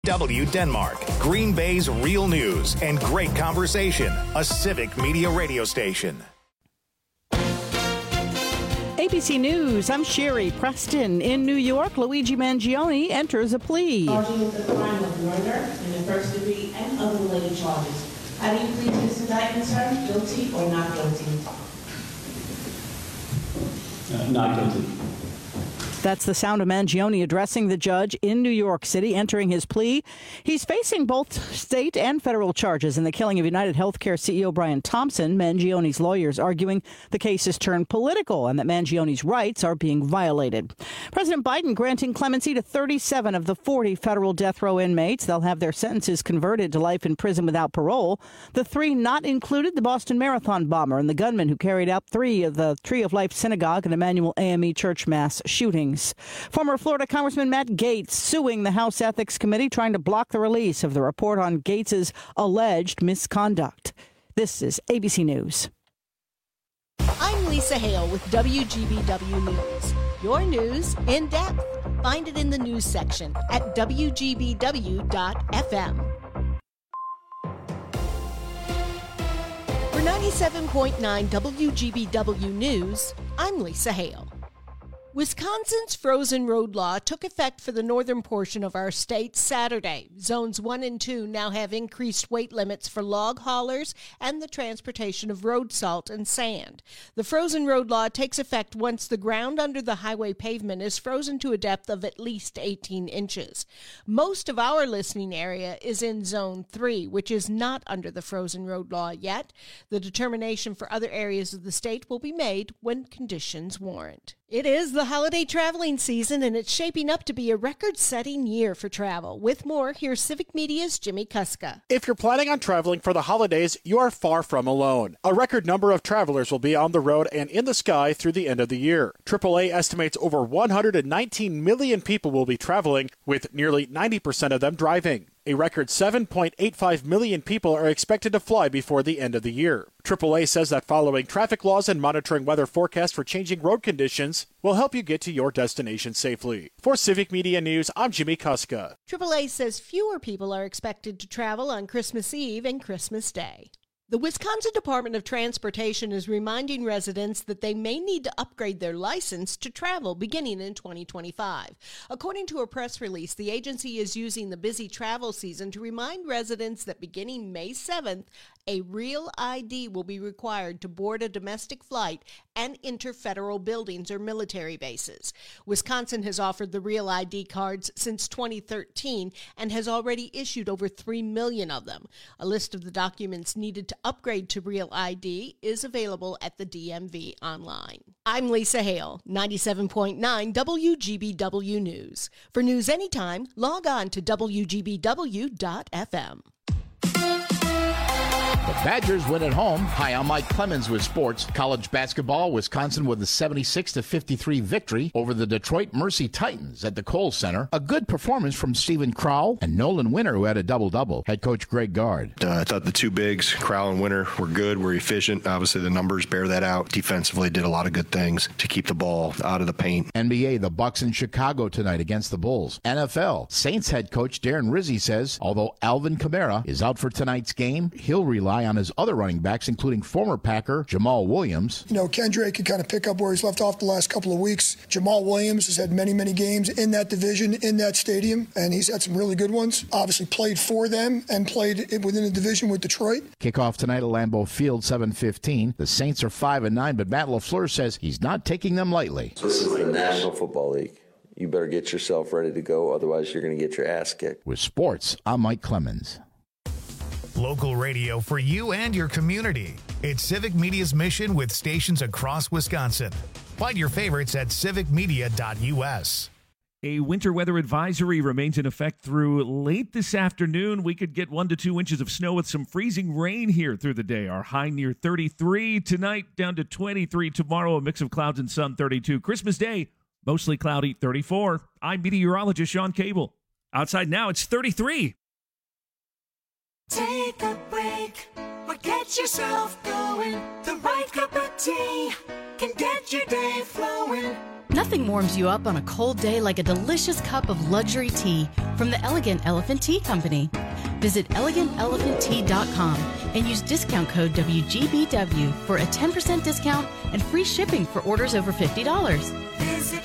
W Denmark, Green Bay's real news and great conversation. A Civic Media radio station. ABC News, I'm Sherry Preston. In New York, Luigi Mangione enters a plea. Charging with the crime of murder in the first degree and other related charges. How do you plead to this indictment, sir? Guilty or not guilty? Not guilty. That's the sound of Mangione addressing the judge in New York City, entering his plea. He's facing both state and federal charges in the killing of United Healthcare CEO Brian Thompson. Mangione's lawyers arguing the case has turned political and that Mangione's rights are being violated. President Biden granting clemency to 37 of the 40 federal death row inmates. They'll have their sentences converted to life in prison without parole. The three not included, the Boston Marathon bomber and the gunman who carried out three of the Tree of Life Synagogue and Emmanuel AME Church mass shootings. Former Florida Congressman Matt Gaetz suing the House Ethics Committee, trying to block the release of the report on Gaetz's alleged misconduct. This is ABC News. I'm Lisa Hale with WGBW News. Your news in depth. Find it in the news section at WGBW.FM. For 97.9 WGBW News, I'm Lisa Hale. Wisconsin's frozen road law took effect for the northern portion of our state Saturday. Zones 1 and 2 now have increased weight limits for log haulers and the transportation of road salt and sand. The frozen road law takes effect once the ground under the highway pavement is frozen to a depth of at least 18 inches. Most of our listening area is in Zone 3, which is not under the frozen road law yet. The determination for other areas of the state will be made when conditions warrant. It is the holiday traveling season, and it's shaping up to be a record-setting year for travel. With more, here's Civic Media's Jimmy Kuska. If you're planning on traveling for the holidays, you are far from alone. A record number of travelers will be on the road and in the sky through the end of the year. AAA estimates over 119 million people will be traveling, with nearly 90% of them driving. A record 7.85 million people are expected to fly before the end of the year. AAA says that following traffic laws and monitoring weather forecasts for changing road conditions will help you get to your destination safely. For Civic Media News, I'm Jimmy Kuska. AAA says fewer people are expected to travel on Christmas Eve and Christmas Day. The Wisconsin Department of Transportation is reminding residents that they may need to upgrade their license to travel beginning in 2025. According to a press release, the agency is using the busy travel season to remind residents that beginning May 7th, a real ID will be required to board a domestic flight and enter federal buildings or military bases. Wisconsin has offered the real ID cards since 2013 and has already issued over 3 million of them. A list of the documents needed to upgrade to real ID is available at the DMV online. I'm Lisa Hale, 97.9 WGBW News. For news anytime, log on to WGBW.FM. The Badgers win at home. Hi, I'm Mike Clemens with sports. College basketball, Wisconsin with a 76-53 victory over the Detroit Mercy Titans at the Kohl Center. A good performance from Stephen Crowell and Nolan Winter, who had a double-double. Head coach Greg Gard. I thought the two bigs, Crowell and Winter, were good, were efficient. Obviously, the numbers bear that out. Defensively, did a lot of good things to keep the ball out of the paint. NBA, the Bucks in Chicago tonight against the Bulls. NFL, Saints head coach Darren Rizzi says, although Alvin Kamara is out for tonight's game, he'll rely on his other running backs, including former Packer Jamal Williams. Kendrick could kind of pick up where he's left off the last couple of weeks. Jamal Williams has had many, many games in that division, in that stadium, and he's had some really good ones. Obviously played for them and played within the division with Detroit. Kickoff tonight at Lambeau Field, 7:15. The Saints are 5-9, but Matt LaFleur says he's not taking them lightly. This is the National Football League. You better get yourself ready to go, otherwise you're going to get your ass kicked. With sports, I'm Mike Clemens. Local radio for you and your community. It's Civic Media's mission with stations across Wisconsin. Find your favorites at civicmedia.us. A winter weather advisory remains in effect through late this afternoon. We could get 1 to 2 inches of snow with some freezing rain here through the day. Our high near 33 tonight, down to 23 tomorrow, a mix of clouds and sun, 32. Christmas Day, mostly cloudy, 34. I'm meteorologist Sean Cable. Outside now, it's 33. Take a break or get yourself going. The right cup of tea can get your day flowing. Nothing warms you up on a cold day like a delicious cup of luxury tea from the Elegant Elephant Tea Company. Visit elegantelephanttea.com and use discount code WGBW for a 10% discount and free shipping for orders over $50. Visit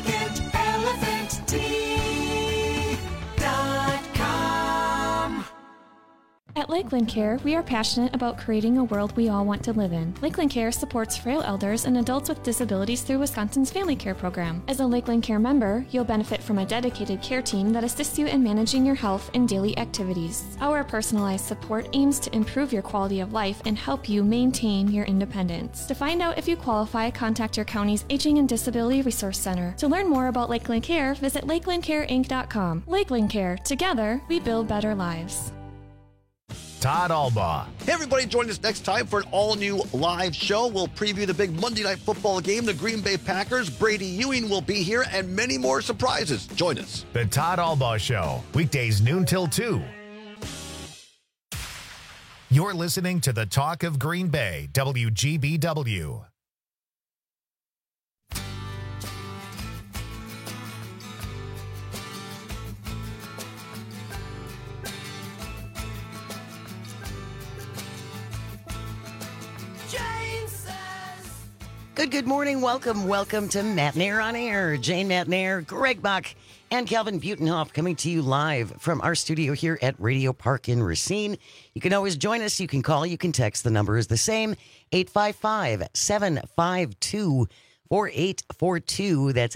elegantelephanttea.com. At Lakeland Care, we are passionate about creating a world we all want to live in. Lakeland Care supports frail elders and adults with disabilities through Wisconsin's Family Care Program. As a Lakeland Care member, you'll benefit from a dedicated care team that assists you in managing your health and daily activities. Our personalized support aims to improve your quality of life and help you maintain your independence. To find out if you qualify, contact your county's Aging and Disability Resource Center. To learn more about Lakeland Care, visit lakelandcareinc.com. Lakeland Care. Together, we build better lives. Todd Albaugh. Hey, everybody, join us next time for an all-new live show. We'll preview the big Monday Night Football game, the Green Bay Packers. Brady Ewing will be here, and many more surprises. Join us. The Todd Albaugh Show, weekdays noon till 2. You're listening to the Talk of Green Bay, WGBW. Good morning. Welcome to Matt Nair on Air. Jane Matt Nair, Greg Bach, and Calvin Butenhoff coming to you live from our studio here at Radio Park in Racine. You can always join us. You can call. You can text. The number is the same, 855-752-4842. That's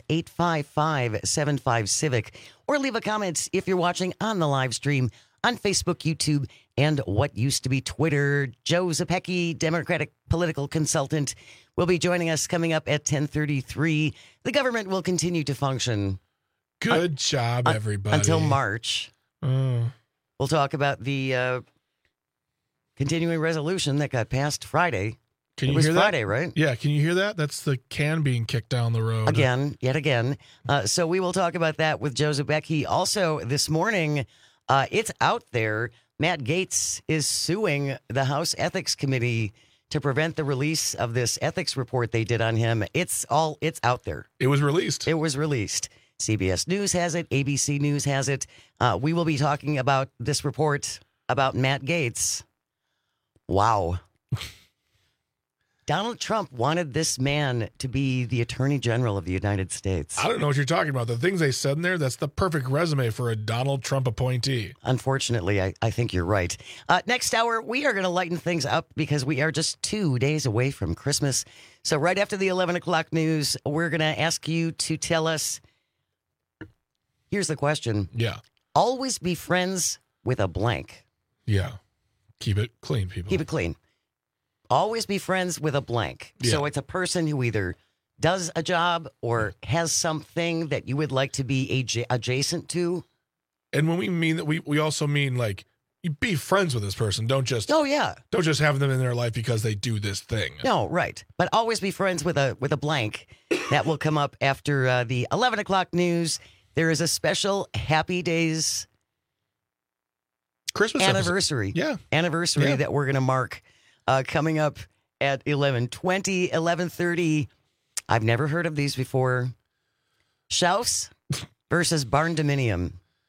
855-75-CIVIC. Or leave a comment if you're watching on the live stream on Facebook, YouTube, and what used to be Twitter. Joe Zepecki, Democratic political consultant, will be joining us coming up at 10:33. The government will continue to function. Good job, everybody. Until March. We'll talk about the continuing resolution that got passed Friday. Can you hear that? Friday, right? Yeah, can you hear that? That's the can being kicked down the road. Yet again. So we will talk about that with Joe Zepecki. Also, this morning, it's out there. Matt Gaetz is suing the House Ethics Committee to prevent the release of this ethics report they did on him. It's out there. It was released. CBS News has it. ABC News has it. We will be talking about this report about Matt Gaetz. Wow. Donald Trump wanted this man to be the Attorney General of the United States. I don't know what you're talking about. The things they said in there, that's the perfect resume for a Donald Trump appointee. Unfortunately, I think you're right. Next hour, we are going to lighten things up because we are just 2 days away from Christmas. So right after the 11 o'clock news, we're going to ask you to tell us, here's the question. Yeah. Always be friends with a blank. Yeah. Keep it clean, people. Keep it clean. Always be friends with a blank. Yeah. So it's a person who either does a job or has something that you would like to be adjacent to. And when we mean that, we also mean like you be friends with this person. Don't just don't just have them in their life because they do this thing. No, right. But always be friends with a blank. That will come up after the 11 o'clock news. There is a special Happy Days Christmas anniversary. Anniversary that we're going to mark. Coming up at 11:20, 11:30. I've never heard of these before. Schaus versus barn dominium.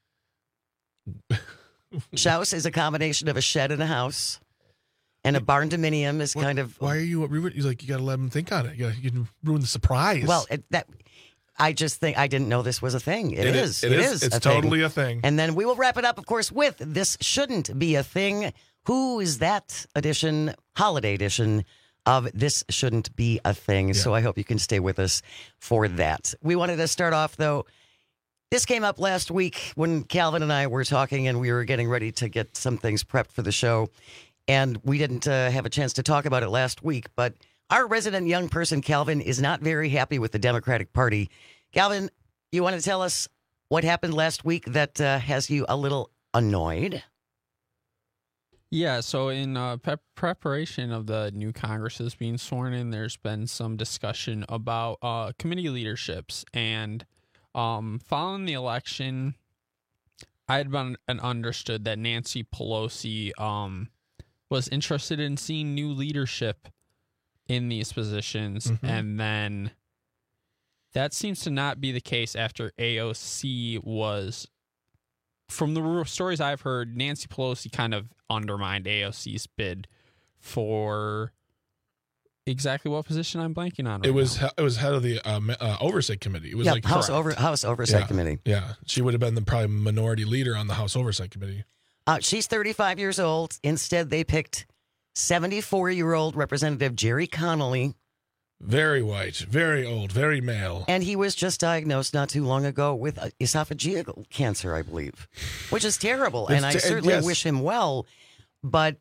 Schaus is a combination of a shed and a house, and a barn dominium is kind of. Why are you like? You got to let them think on it. You can ruin the surprise. Well, I just think I didn't know this was a thing. It is. It's totally a thing. And then we will wrap it up, of course, with This Shouldn't Be a Thing. Who is that edition, holiday edition of This Shouldn't Be a Thing? Yeah. So I hope you can stay with us for that. We wanted to start off, though. This came up last week when Calvin and I were talking and we were getting ready to get some things prepped for the show. And we didn't have a chance to talk about it last week. But our resident young person, Calvin, is not very happy with the Democratic Party. Calvin, you want to tell us what happened last week that has you a little annoyed? Yeah, so in preparation of the new Congresses being sworn in, there's been some discussion about committee leaderships. And following the election, I had been understood that Nancy Pelosi was interested in seeing new leadership in these positions, and then that seems to not be the case after AOC was. From the stories I've heard, Nancy Pelosi kind of undermined AOC's bid for exactly what position I'm blanking on. It was head of the Oversight Committee. It was like House Oversight Committee. Yeah, she would have been the probably minority leader on the House Oversight Committee. She's 35 years old. Instead, they picked 74-year-old Representative Jerry Connolly. Very white, very old, very male. And he was just diagnosed not too long ago with esophageal cancer, I believe, which is terrible. And I certainly wish him well. But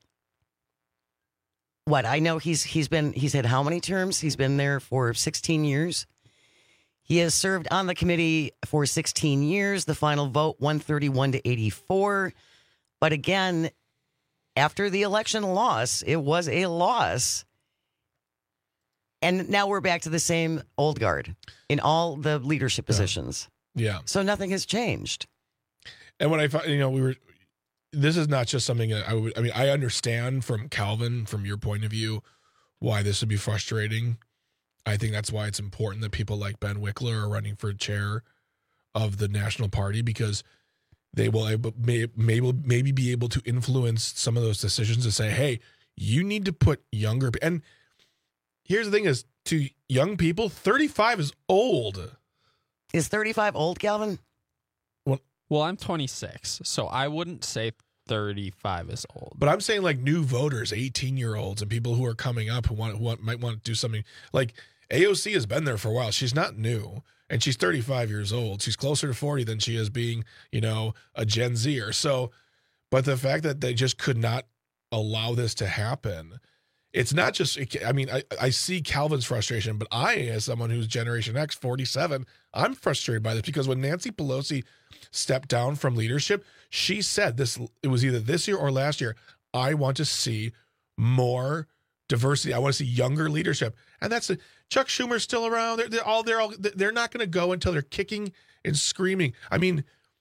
I know he's had how many terms? He's been there for 16 years. He has served on the committee for 16 years. The final vote, 131 to 84. But again, after the election loss, it was a loss. And now we're back to the same old guard in all the leadership positions. Yeah. So nothing has changed. And when I found, this is not just something that I understand from Calvin, from your point of view, why this would be frustrating. I think that's why it's important that people like Ben Wickler are running for chair of the National Party, because they will maybe be able to influence some of those decisions to say, hey, you need to put younger people. And here's the thing is, to young people, 35 is old. Is 35 old, Calvin? Well, I'm 26, so I wouldn't say 35 is old. But I'm saying like new voters, 18-year-olds, and people who are coming up who might want to do something. Like AOC has been there for a while. She's not new, and she's 35 years old. She's closer to 40 than she is being, a Gen Zer. So, but the fact that they just could not allow this to happen. It's not just, I see Calvin's frustration, but I, as someone who's Generation X, 47, I'm frustrated by this, because when Nancy Pelosi stepped down from leadership, she said it was either this year or last year, I want to see more diversity. I want to see younger leadership. And that's Chuck Schumer's still around. They're not going to go until they're kicking and screaming. I mean,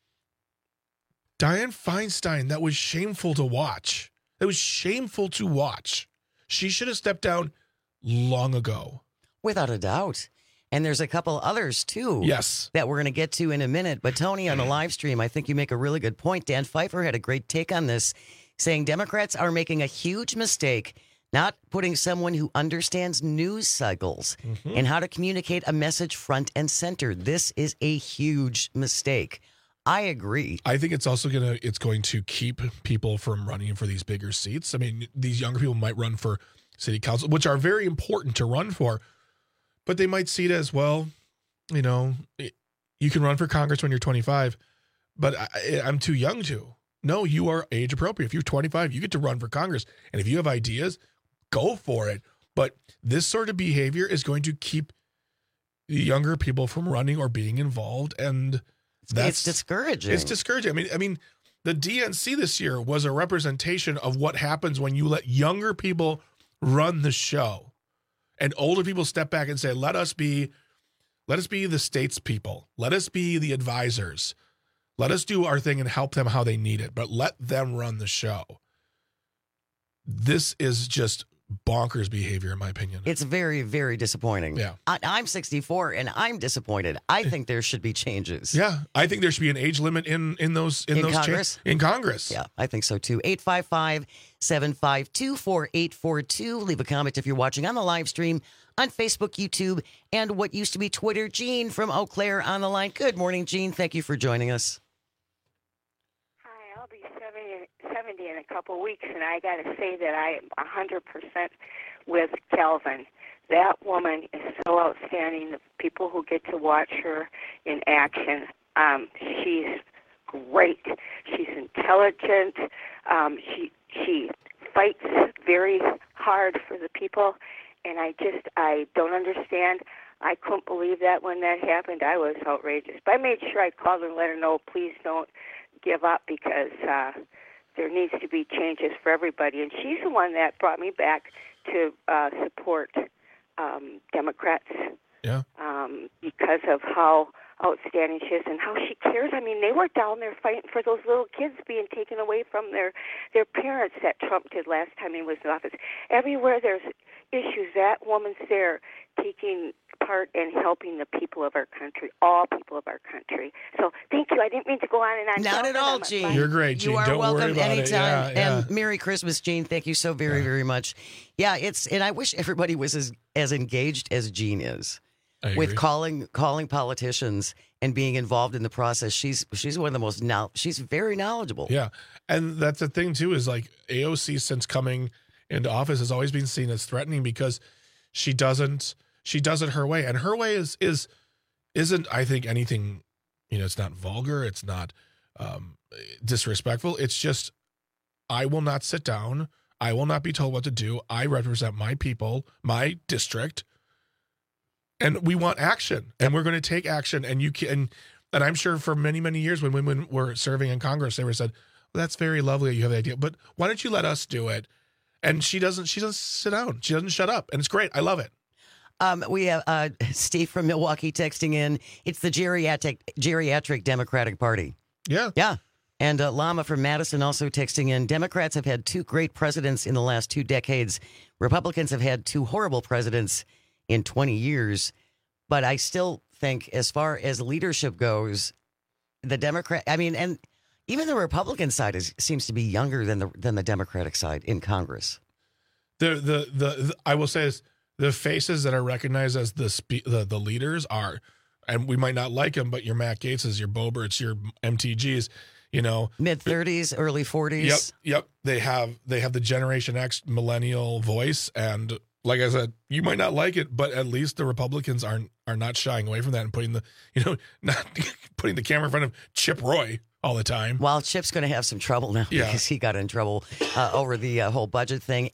Dianne Feinstein, that was shameful to watch. It was shameful to watch. She should have stepped down long ago. Without a doubt. And there's a couple others, too. Yes. That we're going to get to in a minute. But, Tony, on the live stream, I think you make a really good point. Dan Pfeiffer had a great take on this, saying Democrats are making a huge mistake not putting someone who understands news cycles and how to communicate a message front and center. This is a huge mistake. I agree. I think it's also going to keep people from running for these bigger seats. I mean, these younger people might run for city council, which are very important to run for, but they might see it as, well, you can run for Congress when you're 25, but I'm too young to. No, you are age appropriate. If you're 25, you get to run for Congress. And if you have ideas, go for it. But this sort of behavior is going to keep the younger people from running or being involved, and it's discouraging. It's discouraging. I mean, the DNC this year was a representation of what happens when you let younger people run the show, and older people step back and say, "Let us be the statespeople. Let us be the advisors. Let us do our thing and help them how they need it. But let them run the show." This is just bonkers behavior, in my opinion. It's very, very disappointing. Yeah. I'm 64 and I'm disappointed. I think there should be changes. Yeah. I think there should be an age limit in Congress. In Congress. Yeah, I think so too. 855-752-4842. Leave a comment if you're watching on the live stream on Facebook, YouTube, and what used to be Twitter. Gene from Eau Claire on the line. Good morning, Gene. Thank you for joining us. Hi, I'll be 70 in a couple weeks, and I got to say that I am 100% with Calvin. That woman is so outstanding. The people who get to watch her in action, she's great. She's intelligent. She fights very hard for the people, and I don't understand. I couldn't believe that when that happened. I was outrageous. But I made sure I called her and let her know, please don't give up, because there needs to be changes for everybody. And she's the one that brought me back to support Democrats. Yeah. Because of how outstanding she is and how she cares. I mean, they were down there fighting for those little kids being taken away from their parents that Trump did last time he was in office. Everywhere there's issues, that woman's there taking part and helping the people of our country, all people of our country. So thank you. I didn't mean to go on and on. Not at all, Jean. You're great, Jean. You are Don't worry welcome about anytime. it. Yeah, and Merry Christmas, Jean. Thank you so very, very much. Yeah, and I wish everybody was as engaged as Jean is with calling politicians and being involved in the process. She's one of the most she's very knowledgeable. Yeah, and that's the thing too, is like AOC since coming into office has always been seen as threatening because she does it her way, and her way isn't I think anything, it's not vulgar, it's not disrespectful. It's just, I will not sit down. I will not be told what to do. I represent my people, my district, and we want action, and we're going to take action. And and I'm sure for many, many years when women were serving in Congress, they were said, well, "That's very lovely. You have the idea, but why don't you let us do it?" And she doesn't sit down. She doesn't shut up, and it's great. I love it. We have Steve from Milwaukee texting in. It's the geriatric Democratic Party. Yeah. Yeah. And Lama from Madison also texting in. Democrats have had 2 great presidents in the last 2 decades. Republicans have had 2 horrible presidents in 20 years. But I still think, as far as leadership goes, the and even the Republican side seems to be younger than the Democratic side in Congress. I will say this. The faces that are recognized as the leaders are, and we might not like them, but your Matt Gaetzes, your Boeberts, your MTGs, mid-30s, early 40s. Yep. They have the Generation X millennial voice, and like I said, you might not like it, but at least the Republicans are not shying away from that and putting not putting the camera in front of Chip Roy all the time. Well, Chip's going to have some trouble now because he got in trouble over the whole budget thing.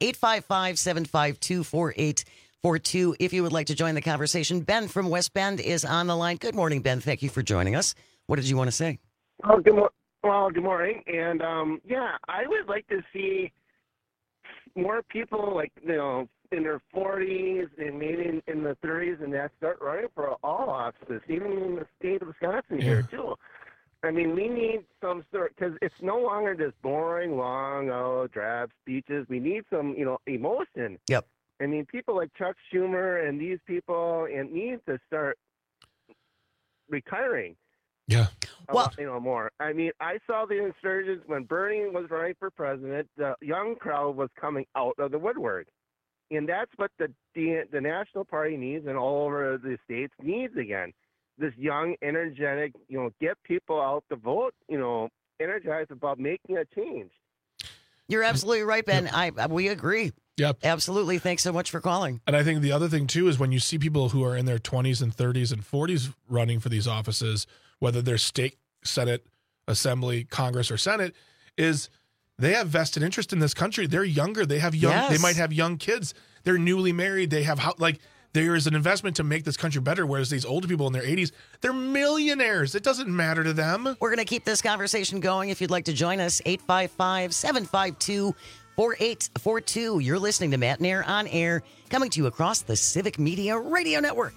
855-752-4842 if you would like to join the conversation. Ben from West Bend is on the line. Good morning, Ben. Thank you for joining us. What did you want to say? Oh, good morning. Well, good morning. And, I would like to see more people in their 40s and maybe in the 30s and that start running for all offices, even in the state of Wisconsin here, too. I mean, we need some sort, because it's no longer just boring, long, drab speeches. We need some, emotion. Yep. I mean, people like Chuck Schumer and these people need to start retiring. Yeah. More. I mean, I saw the insurgents when Bernie was running for president. The young crowd was coming out of the woodwork, and that's what the National Party needs, and all over the states needs again. This young, energetic, get people out to vote, energized about making a change. You're absolutely right, Ben. Yep. We agree. Yep. Absolutely. Thanks so much for calling. And I think the other thing, too, is when you see people who are in their 20s and 30s and 40s running for these offices, whether they're state, Senate, Assembly, Congress, or Senate, is they have vested interest in this country. They're younger. They have they might have young kids. They're newly married. They have there is an investment to make this country better, whereas these older people in their 80s, they're millionaires. It doesn't matter to them. We're going to keep this conversation going. If you'd like to join us, 855-752-4842. You're listening to Matt and Air on Air, coming to you across the Civic Media Radio Network.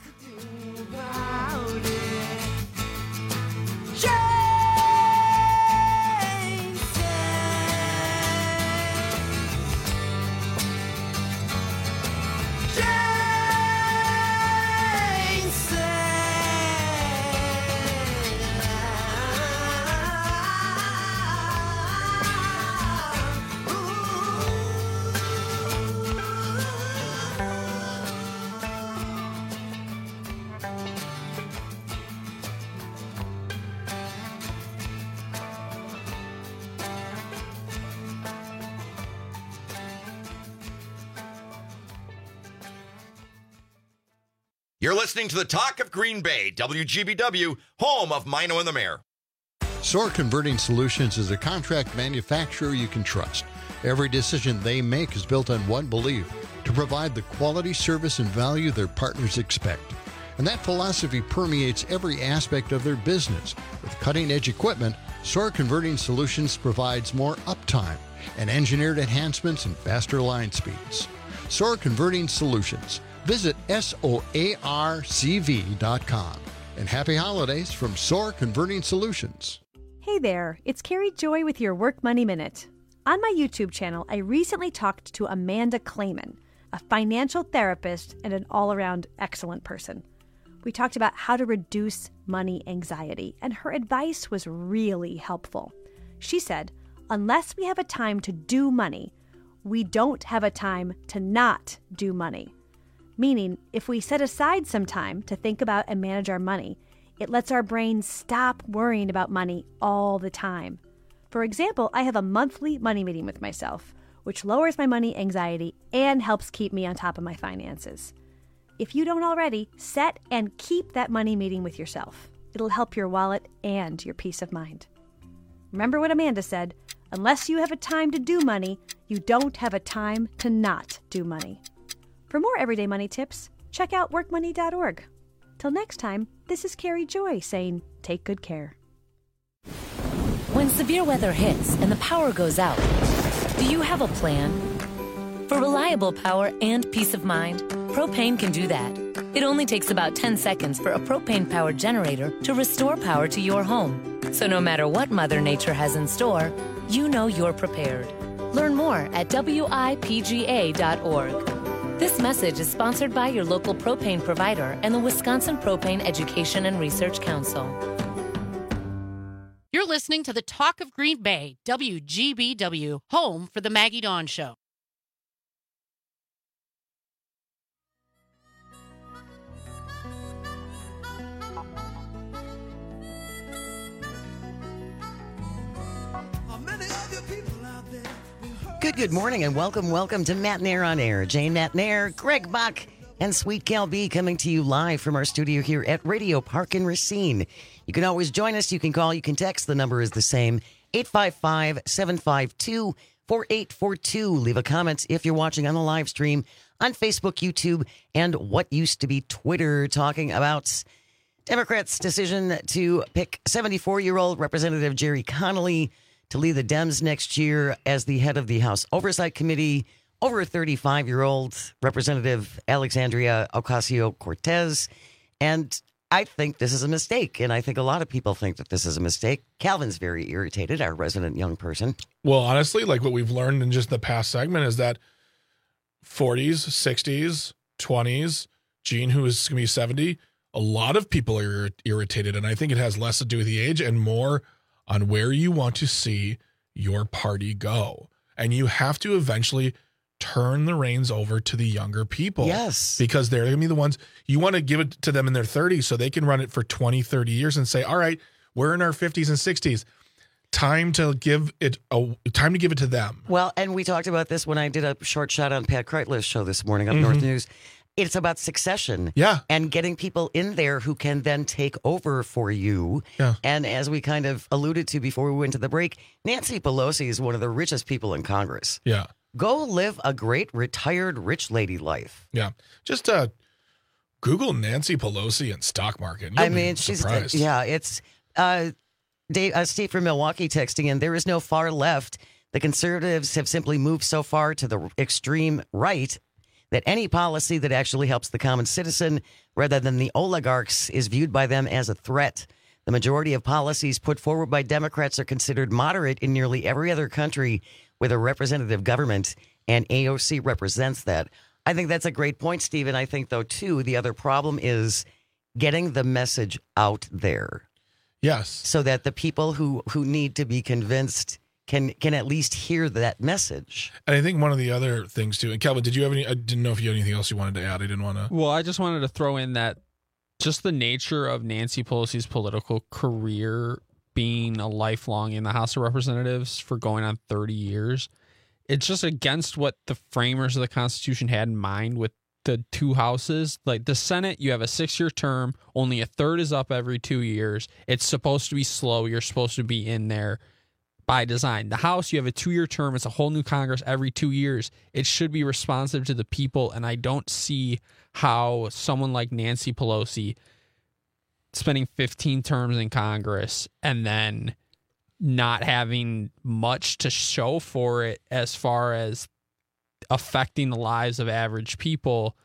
You're listening to the Talk of Green Bay, WGBW, home of Mino and the Mayor. SOAR Converting Solutions is a contract manufacturer you can trust. Every decision they make is built on one belief: to provide the quality, service, and value their partners expect. And that philosophy permeates every aspect of their business. With cutting-edge equipment, SOAR Converting Solutions provides more uptime and engineered enhancements and faster line speeds. SOAR Converting Solutions. Visit SOARCV.com. And happy holidays from SOAR Converting Solutions. Hey there, it's Carrie Joy with your Work Money Minute. On my YouTube channel, I recently talked to Amanda Clayman, a financial therapist and an all-around excellent person. We talked about how to reduce money anxiety, and her advice was really helpful. She said, unless we have a time to do money, we don't have a time to not do money. Meaning, if we set aside some time to think about and manage our money, it lets our brain stop worrying about money all the time. For example, I have a monthly money meeting with myself, which lowers my money anxiety and helps keep me on top of my finances. If you don't already, set and keep that money meeting with yourself. It'll help your wallet and your peace of mind. Remember what Amanda said, unless you have a time to do money, you don't have a time to not do money. For more everyday money tips, check out workmoney.org. Till next time, this is Carrie Joy saying, take good care. When severe weather hits and the power goes out, do you have a plan? For reliable power and peace of mind, Propane can do that. It only takes about 10 seconds for a propane-powered generator to restore power to your home. So no matter what Mother Nature has in store, you know you're prepared. Learn more at WIPGA.org. This message is sponsored by your local propane provider and the Wisconsin Propane Education and Research Council. You're listening to the Talk of Green Bay, WGBW, home for the Maggie Dawn Show. Good morning and welcome to Matt Nair on Air. Jane Matt Nair, Greg Bach, and Sweet Cal B coming to you live from our studio here at Radio Park in Racine. You can always join us. You can call, you can text. The number is the same, 855-752-4842. Leave a comment if you're watching on the live stream on Facebook, YouTube, and what used to be Twitter, talking about Democrats' decision to pick 74-year-old Representative Jerry Connolly to lead the Dems next year as the head of the House Oversight Committee over 35-year-old Representative Alexandria Ocasio-Cortez. And I think this is a mistake, and I think a lot of people think that this is a mistake. Calvin's very irritated, our resident young person. Well, honestly, like what we've learned in just the past segment is that 40s, 60s, 20s, Gene, who is going to be 70, a lot of people are irritated, and I think it has less to do with the age and more on where you want to see your party go. And you have to eventually turn the reins over to the younger people. Yes. Because they're going to be the ones, you want to give it to them in their 30s so they can run it for 20, 30 years and say, all right, we're in our 50s and 60s. Time to give it to them. Well, and we talked about this when I did a short shot on Pat Kreitler's show this morning up North News. It's about succession. Yeah. And getting people in there who can then take over for you. Yeah. And as we kind of alluded to before we went to the break, Nancy Pelosi is one of the richest people in Congress. Yeah. Go live a great retired rich lady life. Yeah. Just Google Nancy Pelosi and stock market. You'll be surprised. It's Steve from Milwaukee texting in, there is no far left. The conservatives have simply moved so far to the extreme right that any policy that actually helps the common citizen rather than the oligarchs is viewed by them as a threat. The majority of policies put forward by Democrats are considered moderate in nearly every other country with a representative government, and AOC represents that. I think that's a great point, Stephen. I think, though, too, the other problem is getting the message out there. Yes. So that the people who need to be convinced can at least hear that message. And I think one of the other things too, and Calvin, did you have any, I didn't know if you had anything else you wanted to add. I didn't want to. Well, I just wanted to throw in that just the nature of Nancy Pelosi's political career being a lifelong in the House of Representatives for going on 30 years, it's just against what the framers of the Constitution had in mind with the two houses. Like the Senate, you have a 6-year term, only a third is up every 2 years. It's supposed to be slow. You're supposed to be in there by design. The House, you have a 2-year term. It's a whole new Congress every 2 years. It should be responsive to the people, and I don't see how someone like Nancy Pelosi spending 15 terms in Congress and then not having much to show for it as far as affecting the lives of average people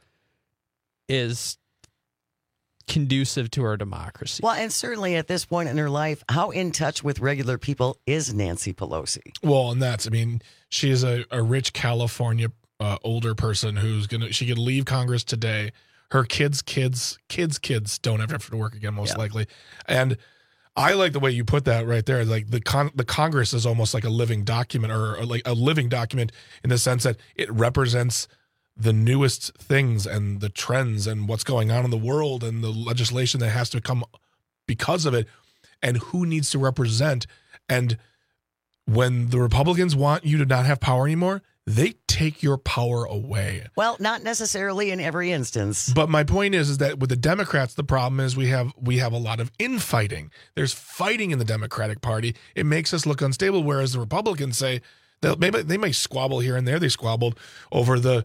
is conducive to our democracy. Well, and certainly at this point in her life, how in touch with regular people is Nancy Pelosi? Well, and that's, I mean, she is a rich California older person she could leave Congress today. Her kids don't have to work again, most likely. And I like the way you put that right there. Like the Congress is almost like a living document, or like a living document in the sense that it represents the newest things and the trends and what's going on in the world and the legislation that has to come because of it, and who needs to represent. And when the Republicans want you to not have power anymore, they take your power away. Well, not necessarily in every instance. But my point is that with the Democrats, the problem is we have a lot of infighting. There's fighting in the Democratic Party. It makes us look unstable, whereas the Republicans say they may squabble here and there. They squabbled over the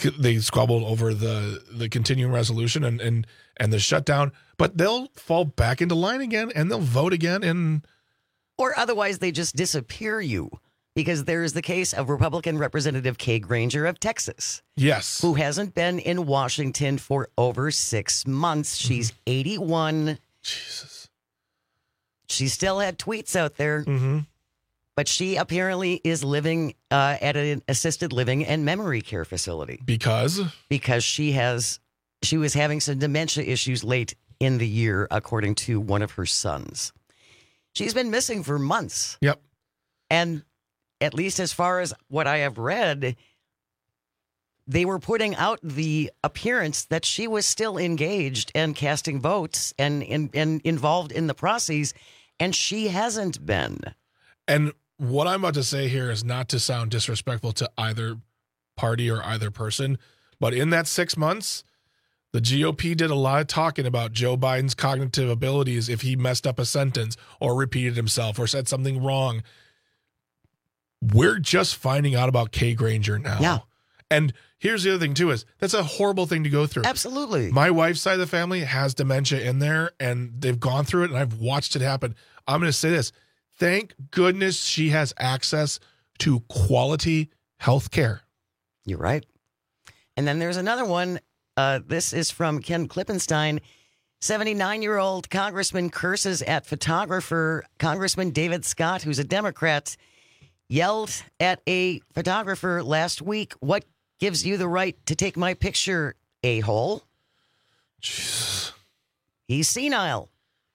continuing resolution and the shutdown, but they'll fall back into line again and they'll vote again. Or otherwise they just disappear you. Because there is the case of Republican Representative Kay Granger of Texas. Yes. Who hasn't been in Washington for over 6 months. She's 81. Jesus. She still had tweets out there. Mm-hmm. But she apparently is living at an assisted living and memory care facility. Because she was having some dementia issues late in the year, according to one of her sons. She's been missing for months. Yep. And at least as far as what I have read, they were putting out the appearance that she was still engaged and casting votes and involved in the process, and she hasn't been. And what I'm about to say here is not to sound disrespectful to either party or either person, but in that 6 months, the GOP did a lot of talking about Joe Biden's cognitive abilities if he messed up a sentence or repeated himself or said something wrong. We're just finding out about Kay Granger now. Yeah. And here's the other thing, too, is that's a horrible thing to go through. Absolutely. My wife's side of the family has dementia in there, and they've gone through it, and I've watched it happen. I'm going to say this. Thank goodness she has access to quality health care. You're right. And then there's another one. This is from Ken Klippenstein. 79-year-old congressman curses at photographer. Congressman David Scott, who's a Democrat, yelled at a photographer last week, "What gives you the right to take my picture, a-hole?" Jesus. He's senile.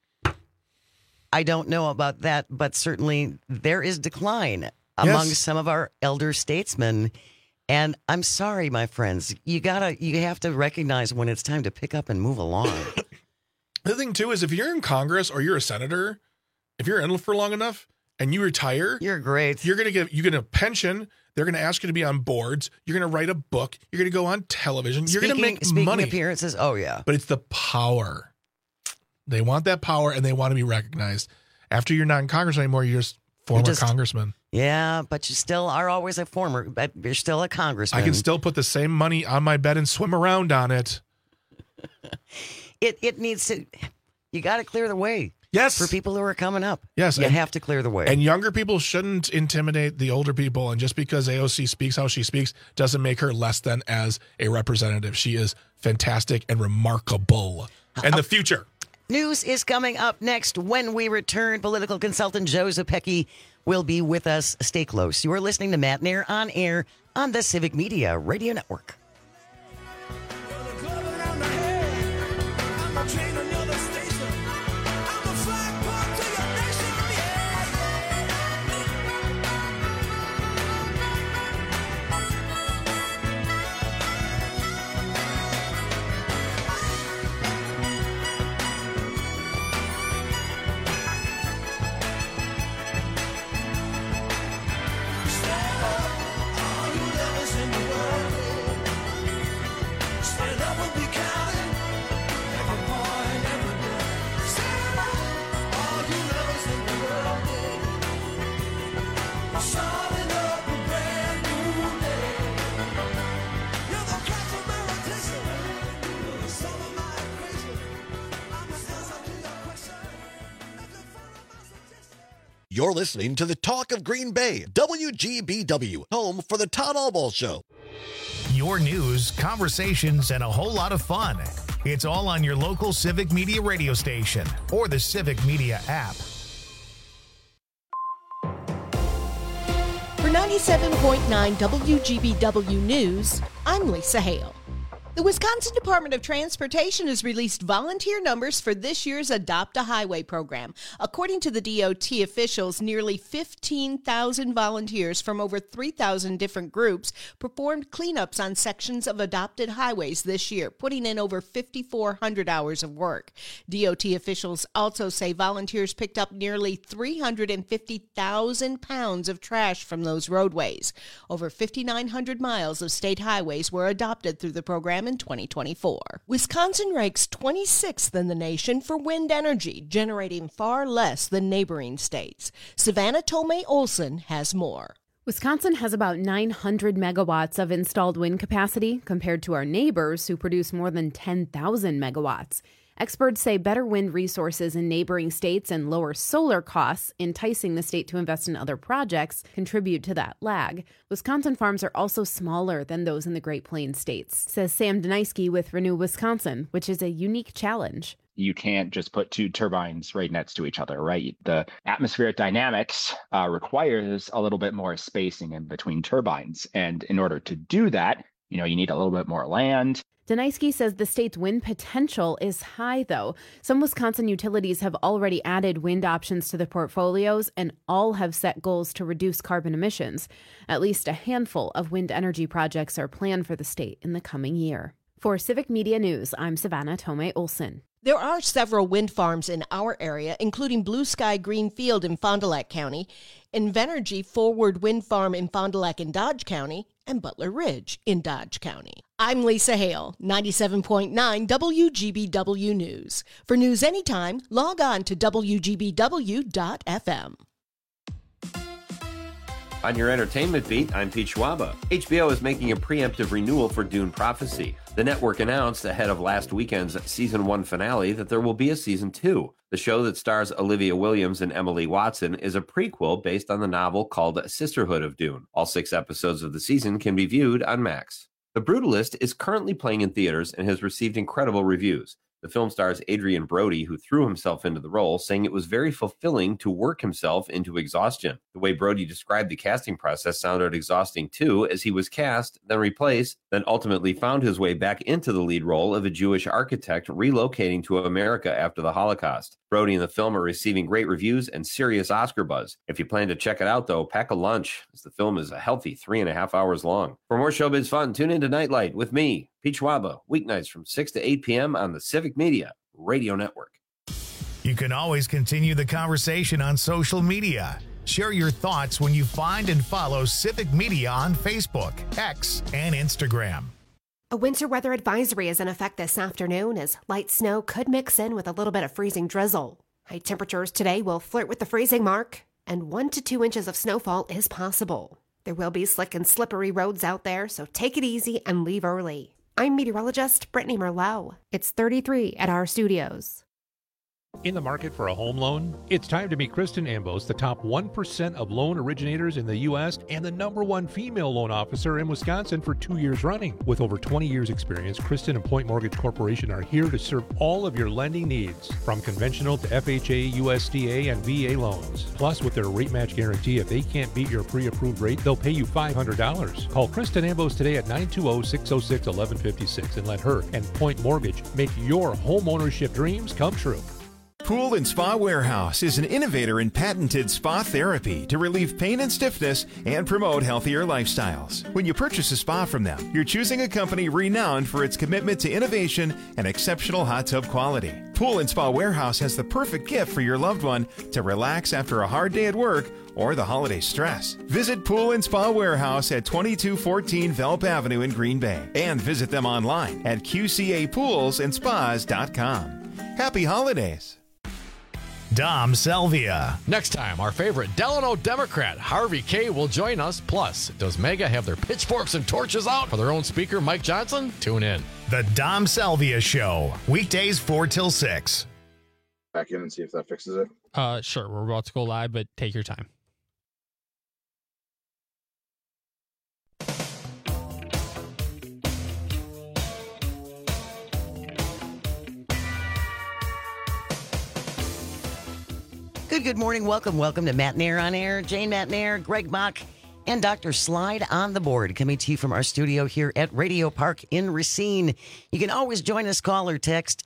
I don't know about that, but certainly there is decline among some of our elder statesmen. And I'm sorry, my friends, you have to recognize when it's time to pick up and move along. The thing, too, is if you're in Congress or you're a senator, if you're in for long enough, and you retire, you're great. You're going to get a pension. They're going to ask you to be on boards. You're going to write a book. You're going to go on television. You're going to make money. Appearances. Oh, yeah. But it's the power. They want that power, and they want to be recognized. After you're not in Congress anymore, you're just former congressman. Yeah, but you still are always a former. But you're still a congressman. I can still put the same money on my bed and swim around on it. It needs to. You got to clear the way. Yes. For people who are coming up. Yes. You have to clear the way. And younger people shouldn't intimidate the older people. And just because AOC speaks how she speaks doesn't make her less than as a representative. She is fantastic and remarkable. And the future. News is coming up next. When we return, political consultant Joe Zepecki will be with us. Stay close. You are listening to Matt Nair on air on the Civic Media Radio Network. You're listening to the Talk of Green Bay, WGBW, home for the Todd Albaugh Show. Your news, conversations, and a whole lot of fun. It's all on your local Civic Media radio station or the Civic Media app. For For 97.9 WGBW News, I'm Lisa Hale. The Wisconsin Department of Transportation has released volunteer numbers for this year's Adopt a Highway program. According to the DOT officials, nearly 15,000 volunteers from over 3,000 different groups performed cleanups on sections of adopted highways this year, putting in over 5,400 hours of work. DOT officials also say volunteers picked up nearly 350,000 pounds of trash from those roadways. Over 5,900 miles of state highways were adopted through the program in 2024. Wisconsin ranks 26th in the nation for wind energy, generating far less than neighboring states. Savannah Tomei Olson has more. Wisconsin has about 900 megawatts of installed wind capacity compared to our neighbors who produce more than 10,000 megawatts. Experts say better wind resources in neighboring states and lower solar costs, enticing the state to invest in other projects, contribute to that lag. Wisconsin farms are also smaller than those in the Great Plains states, says Sam Deniski with Renew Wisconsin, which is a unique challenge. You can't just put two turbines right next to each other, right? The atmospheric dynamics requires a little bit more spacing in between turbines. And in order to do that, you need a little bit more land. Deniski says the state's wind potential is high, though. Some Wisconsin utilities have already added wind options to their portfolios, and all have set goals to reduce carbon emissions. At least a handful of wind energy projects are planned for the state in the coming year. For Civic Media News, I'm Savannah Tomei Olson. There are several wind farms in our area, including Blue Sky Green Field in Fond du Lac County, Invenergy Forward Wind Farm in Fond du Lac and Dodge County, and Butler Ridge in Dodge County. I'm Lisa Hale, 97.9 WGBW News. For news anytime, log on to WGBW.FM. On your entertainment beat, I'm Pete Schwaba. HBO is making a preemptive renewal for Dune Prophecy. The network announced ahead of last weekend's Season 1 finale that there will be a Season 2. The show that stars Olivia Williams and Emily Watson is a prequel based on the novel called Sisterhood of Dune. All 6 episodes of the season can be viewed on Max. The Brutalist is currently playing in theaters and has received incredible reviews. The film stars Adrian Brody, who threw himself into the role, saying it was very fulfilling to work himself into exhaustion. The way Brody described the casting process sounded exhausting too, as he was cast, then replaced, then ultimately found his way back into the lead role of a Jewish architect relocating to America after the Holocaust. Brody and the film are receiving great reviews and serious Oscar buzz. If you plan to check it out, though, pack a lunch, as the film is a healthy 3.5 hours long. For more showbiz fun, tune into Nightlight with me, Pete Schwaba, weeknights from 6 to 8 p.m. on the Civic Media Radio Network. You can always continue the conversation on social media. Share your thoughts when you find and follow Civic Media on Facebook, X, and Instagram. A winter weather advisory is in effect this afternoon as light snow could mix in with a little bit of freezing drizzle. High temperatures today will flirt with the freezing mark, and 1 to 2 inches of snowfall is possible. There will be slick and slippery roads out there, so take it easy and leave early. I'm meteorologist Brittany Merlot. It's 33 at our studios. In the market for a home loan? It's time to meet Kristen Ambos, the top 1% of loan originators in the U.S. and the #1 female loan officer in Wisconsin for 2 years running. With over 20 years experience, Kristen and Point Mortgage Corporation are here to serve all of your lending needs, from conventional to FHA, USDA, and VA loans. Plus, with their rate match guarantee, if they can't beat your pre-approved rate, they'll pay you $500. Call Kristen Ambos today at 920-606-1156 and let her and Point Mortgage make your home ownership dreams come true. Pool and Spa Warehouse is an innovator in patented spa therapy to relieve pain and stiffness and promote healthier lifestyles. When you purchase a spa from them, you're choosing a company renowned for its commitment to innovation and exceptional hot tub quality. Pool and Spa Warehouse has the perfect gift for your loved one to relax after a hard day at work or the holiday stress. Visit Pool and Spa Warehouse at 2214 Velp Avenue in Green Bay and visit them online at qcapoolsandspas.com. Happy holidays. Dom Salvia. Next time, our favorite Delano Democrat, Harvey Kaye, will join us. Plus, does MAGA have their pitchforks and torches out for their own speaker, Mike Johnson? Tune in. The Dom Salvia Show, weekdays 4 till 6. Back in and see if that fixes it. Sure. We're about to go live, but take your time. Good morning. Welcome to Matt Nair on Air. Jane Matt Nair, Greg Mock, and Dr. Slide on the board, coming to you from our studio here at Radio Park in Racine. You can always join us, call or text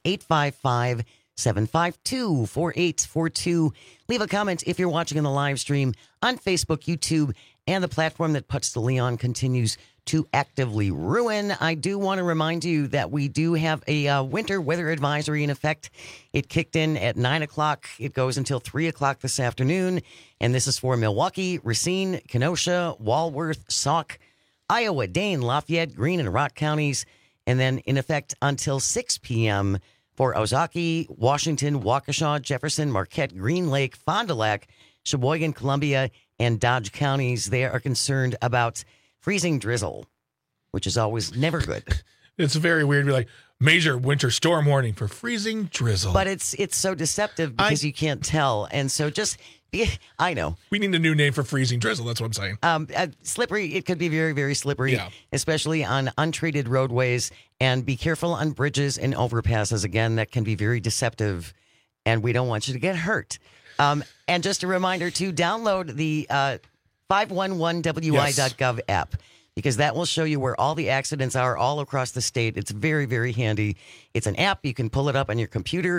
855-752-4842. Leave a comment if you're watching on the live stream on Facebook, YouTube, and the platform that Putz de Leon continues to actively ruin. I do want to remind you that we do have a winter weather advisory in effect. It kicked in at 9 o'clock. It goes until 3 o'clock this afternoon. And this is for Milwaukee, Racine, Kenosha, Walworth, Sauk, Iowa, Dane, Lafayette, Greene, and Rock counties. And then in effect until 6 p.m. for Ozaukee, Washington, Waukesha, Jefferson, Marquette, Green Lake, Fond du Lac, Sheboygan, Columbia, and Dodge counties. They are concerned about freezing drizzle, which is always never good. It's very weird. We're like, major winter storm warning for freezing drizzle. But it's so deceptive because you can't tell. And so just, I know. We need a new name for freezing drizzle. That's what I'm saying. Slippery. It could be very, very slippery, Yeah. especially on untreated roadways. And be careful on bridges and overpasses. Again, that can be very deceptive. And we don't want you to get hurt. And just a reminder to download the 511wi.gov app, because that will show you where all the accidents are all across the state. It's very, very handy. It's an app. You can pull it up on your computer,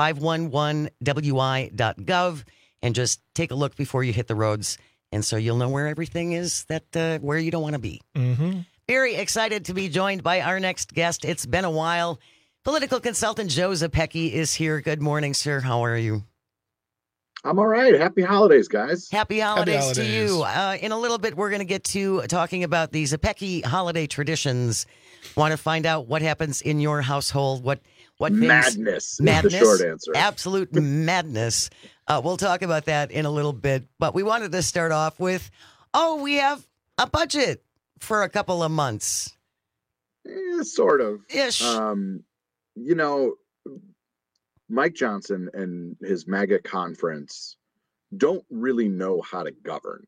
511wi.gov, and just take a look before you hit the roads. And so you'll know where everything is that where you don't want to be. Mm-hmm. Very excited to be joined by our next guest. It's been a while. Political consultant Joe Zepecki is here. Good morning, sir. How are you? I'm all right. Happy holidays, guys. Happy holidays to you. In a little bit, we're going to get to talking about the Zepecki holiday traditions. Want to find out what happens in your household? What things? Madness. Madness. Is the short answer. Absolute madness. We'll talk about that in a little bit. But we wanted to start off with, we have a budget for a couple of months. Sort of. Ish. Mike Johnson and his MAGA conference don't really know how to govern.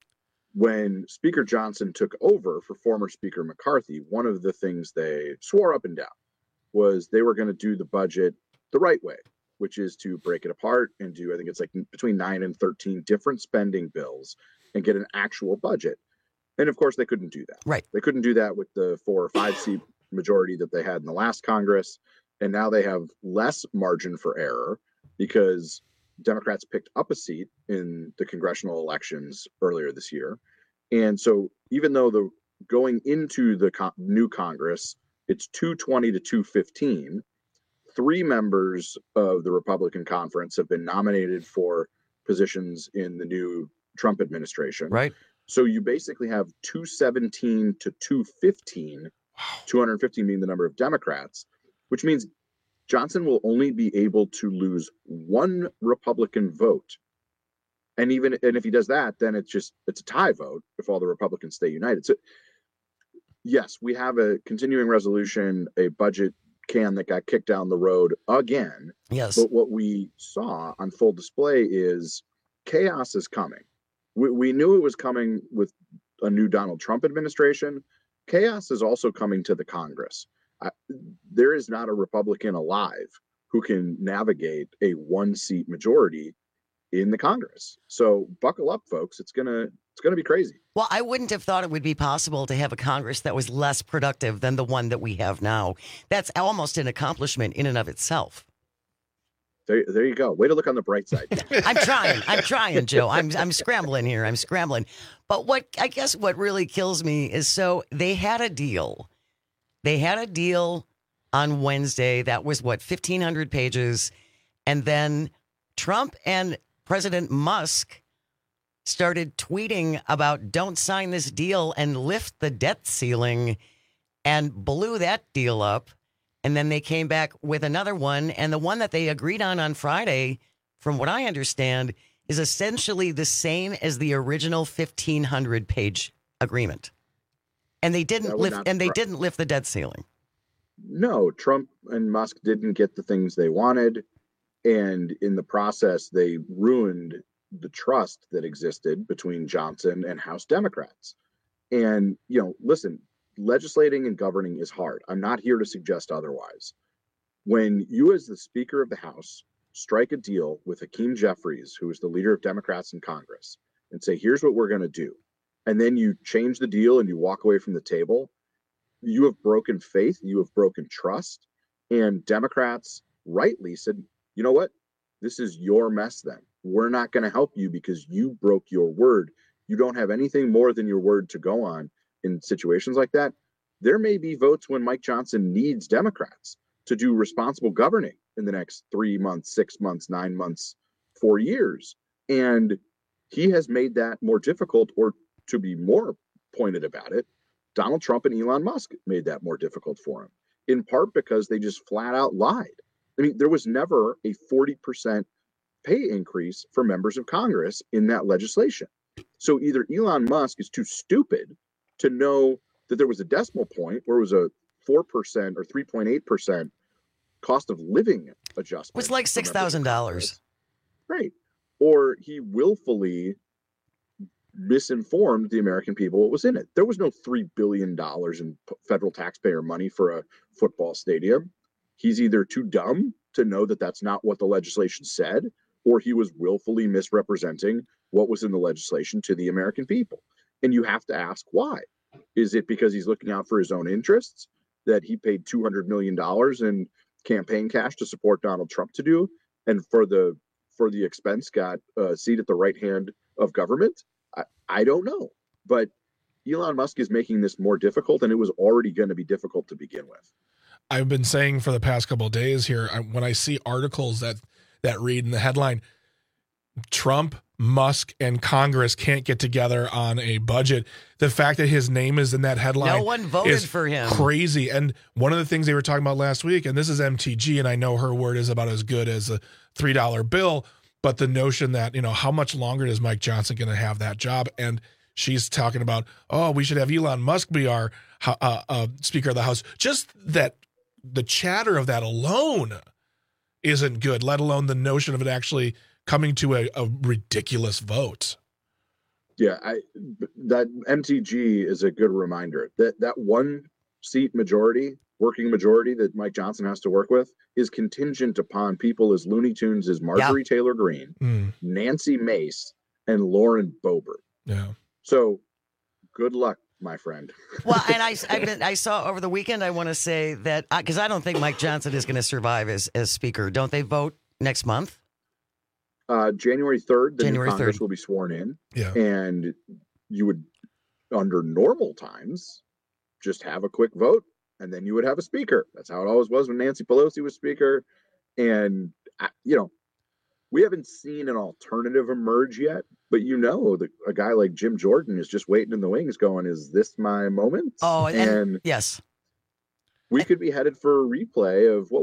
When Speaker Johnson took over for former Speaker McCarthy, one of the things they swore up and down was they were going to do the budget the right way, which is to break it apart and do, I think it's like between 9 and 13 different spending bills and get an actual budget. And of course, they couldn't do that. Right. They couldn't do that with the 4 or 5 seat majority that they had in the last Congress. And now they have less margin for error because Democrats picked up a seat in the congressional elections earlier this year. And so even though going into the new Congress, it's 220 to 215, 3 members of the Republican conference have been nominated for positions in the new Trump administration. Right. So you basically have 217 to 215, 215 being the number of Democrats, which means Johnson will only be able to lose 1 Republican vote. And if he does that, then it's a tie vote if all the Republicans stay united. So yes, we have a continuing resolution, a budget can that got kicked down the road again. Yes. But what we saw on full display is chaos is coming. We knew it was coming with a new Donald Trump administration. Chaos is also coming to the Congress. There is not a Republican alive who can navigate a 1-seat majority in the Congress. So buckle up, folks. It's gonna be crazy. Well, I wouldn't have thought it would be possible to have a Congress that was less productive than the one that we have now. That's almost an accomplishment in and of itself. There you go. Way to look on the bright side. I'm trying, Joe. I'm scrambling here. But what really kills me is, so they had a deal. They had a deal on Wednesday that was 1,500 pages. And then Trump and President Musk started tweeting about don't sign this deal and lift the debt ceiling, and blew that deal up. And then they came back with another one. And the one that they agreed on Friday, from what I understand, is essentially the same as the original 1,500 page agreement. And they didn't lift the debt ceiling. No, Trump and Musk didn't get the things they wanted. And in the process, they ruined the trust that existed between Johnson and House Democrats. And, listen, legislating and governing is hard. I'm not here to suggest otherwise. When you, as the Speaker of the House, strike a deal with Hakeem Jeffries, who is the leader of Democrats in Congress, and say, here's what we're going to do. and then you change the deal and you walk away from the table, you have broken faith, you have broken trust. And Democrats rightly said, you know what? This is your mess then. We're not going to help you because you broke your word. You don't have anything more than your word to go on in situations like that. There may be votes when Mike Johnson needs Democrats to do responsible governing in the next 3 months, 6 months, 9 months, 4 years. And he has made that more difficult, or to be more pointed about it, Donald Trump and Elon Musk made that more difficult for him, in part because they just flat out lied. I mean, there was never a 40% pay increase for members of Congress in that legislation. So either Elon Musk is too stupid to know that there was a decimal point where it was a 4% or 3.8% cost of living adjustment. It was like $6,000. Right. Or he willfully misinformed the American people what was in it. There was no $3 billion in federal taxpayer money for a football stadium. He's either too dumb to know that that's not what the legislation said, or he was willfully misrepresenting what was in the legislation to the American people. And you have to ask why. Is it because he's looking out for his own interests, that he paid $200 million in campaign cash to support Donald Trump to do, and for the expense got a seat at the right hand of government? I don't know. But Elon Musk is making this more difficult, and it was already going to be difficult to begin with. I've been saying for the past couple of days here, when I see articles that read in the headline, Trump, Musk, and Congress can't get together on a budget, the fact that his name is in that headline, no one voted is for him. Crazy. And one of the things they were talking about last week, and this is MTG, and I know her word is about as good as a $3 bill, but the notion that, how much longer is Mike Johnson going to have that job? And she's talking about, we should have Elon Musk be our Speaker of the House. Just that the chatter of that alone isn't good, let alone the notion of it actually coming to a ridiculous vote. Yeah, that MTG is a good reminder that one seat majority, working majority that Mike Johnson has to work with is contingent upon people as Looney Tunes as Marjorie Taylor Greene, Nancy Mace, and Lauren Boebert. Yeah. So good luck, my friend. Well, and I saw over the weekend, I want to say that, because I don't think Mike Johnson is going to survive as Speaker. Don't they vote next month? January 3rd, the January new Congress 3rd. will be sworn in. Yeah. And you would, under normal times, just have a quick vote, and then you would have a speaker. That's how it always was when Nancy Pelosi was speaker. And, we haven't seen an alternative emerge yet, but a guy like Jim Jordan is just waiting in the wings going, is this my moment? Oh, and yes. We could be headed for a replay of,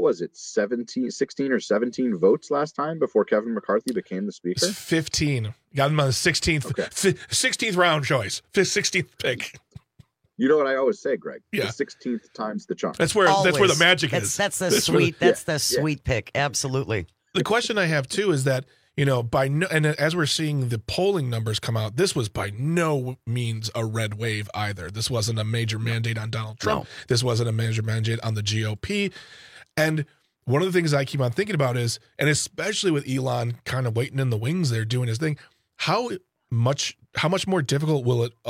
16 or 17 votes last time before Kevin McCarthy became the speaker? It's 15. Got him on the 16th, 16th round choice, 16th pick. You know what I always say, Greg? Yeah. The 16th time's the charm. That's where the magic is. That's the sweet pick. Absolutely. The question I have too is that, and as we're seeing the polling numbers come out, this was by no means a red wave either. This wasn't a major mandate on Donald Trump. No. This wasn't a major mandate on the GOP. And one of the things I keep on thinking about is, and especially with Elon kind of waiting in the wings there doing his thing, how much more difficult will it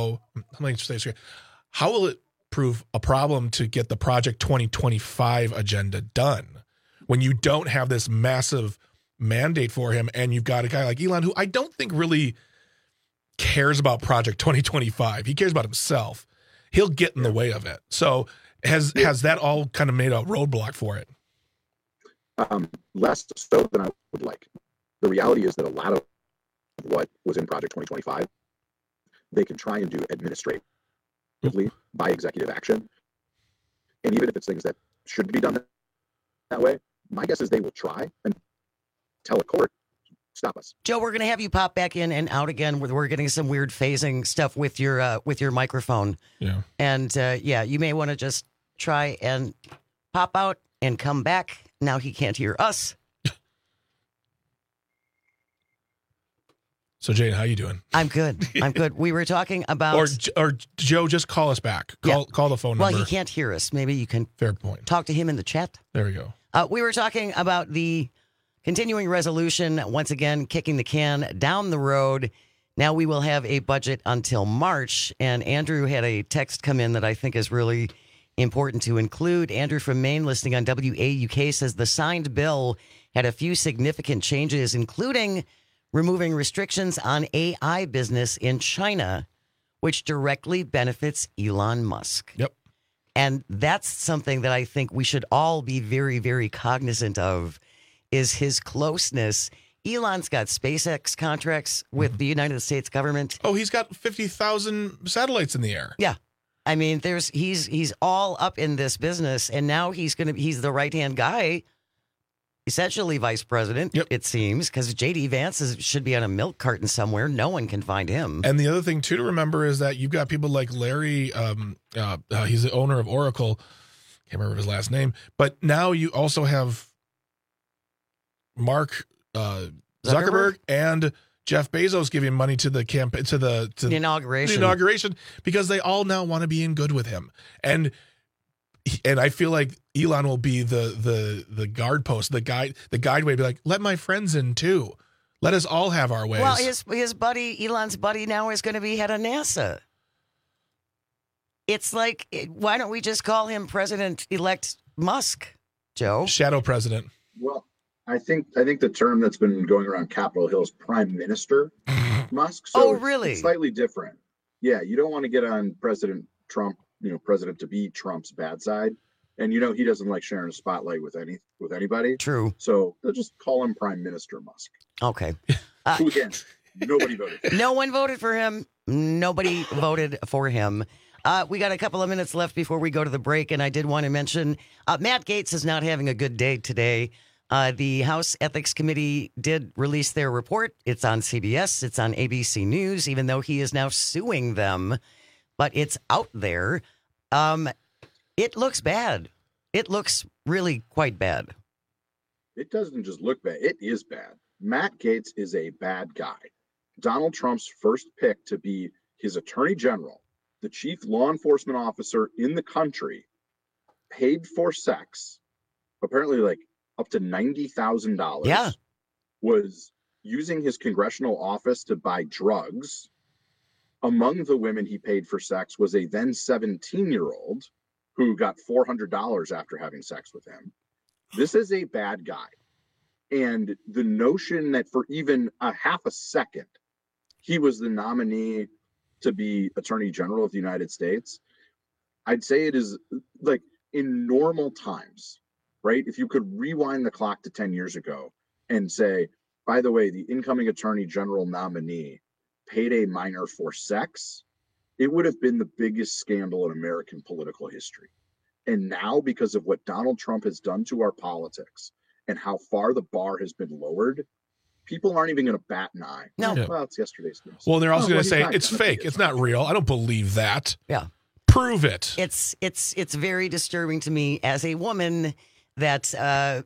how will it prove a problem to get the Project 2025 agenda done when you don't have this massive mandate for him, and you've got a guy like Elon who I don't think really cares about Project 2025. He cares about himself. He'll get in the way of it. So has that all kind of made a roadblock for it? Less so than I would like. The reality is that a lot of what was in Project 2025, they can try and do administratively by executive action. And even if it's things that should be done that way, my guess is they will try and tell a court, stop us. Joe, we're going to have you pop back in and out again. We're getting some weird phasing stuff with your microphone. Yeah. And you may want to just try and pop out and come back. Now he can't hear us. So, Jane, how you doing? I'm good. We were talking about... Or Joe, just call us back. Call the phone number. Well, he can't hear us. Maybe you can Fair point. Talk to him in the chat. There we go. We were talking about the continuing resolution, once again, kicking the can down the road Now we will have a budget until March, and Andrew had a text come in that I think is really important to include. Andrew from Maine, listening on WAUK, says the signed bill had a few significant changes, including removing restrictions on AI business in China, which directly benefits Elon Musk. Yep. And that's something that I think we should all be very, very cognizant of, is his closeness. Elon's got SpaceX contracts with the United States government. Oh, he's got 50,000 satellites in the air. Yeah. I mean, he's all up in this business, and now he's the right-hand guy, essentially vice president, it seems, because J.D. Vance should be on a milk carton somewhere. No one can find him. And the other thing, too, to remember is that you've got people like Larry, he's the owner of Oracle. Can't remember his last name. But now you also have Mark Zuckerberg and Jeff Bezos giving money to the campaign, to the inauguration, because they all now want to be in good with him. And I feel like Elon will be the guard post, the guideway, be like, let my friends in too. Let us all have our ways. Well, his buddy, Elon's buddy, now is going to be head of NASA. It's like, why don't we just call him President-elect Musk, Joe? Shadow president. Well, I think the term that's been going around Capitol Hill is Prime Minister Musk. So really? It's slightly different. Yeah, you don't want to get on President Trump, President-to-be Trump's bad side. And, he doesn't like sharing a spotlight with anybody. True. So they'll just call him Prime Minister Musk. Okay. Who, again, nobody voted for him. No one voted for him. Nobody voted for him. We got a couple of minutes left before we go to the break, and I did want to mention Matt Gaetz is not having a good day today. The House Ethics Committee did release their report. It's on CBS. It's on ABC News, even though he is now suing them. But it's out there. It looks bad. It looks really quite bad. It doesn't just look bad. It is bad. Matt Gaetz is a bad guy. Donald Trump's first pick to be his attorney general, the chief law enforcement officer in the country, paid for sex, apparently like up to $90,000. Yeah. Was using his congressional office to buy drugs. Among the women he paid for sex was a then 17-year-old who got $400 after having sex with him. This is a bad guy. And the notion that for even a half a second, he was the nominee to be Attorney General of the United States, I'd say it is like in normal times, right? If you could rewind the clock to 10 years ago and say, by the way, the incoming Attorney General nominee paid a minor for sex, it would have been the biggest scandal in American political history. And now, because of what Donald Trump has done to our politics and how far the bar has been lowered, people aren't even going to bat an eye. No. Well, it's yesterday's news. Well, they're also going to say it's fake. It's not real. I don't believe that. Yeah. Prove it. It's very disturbing to me as a woman that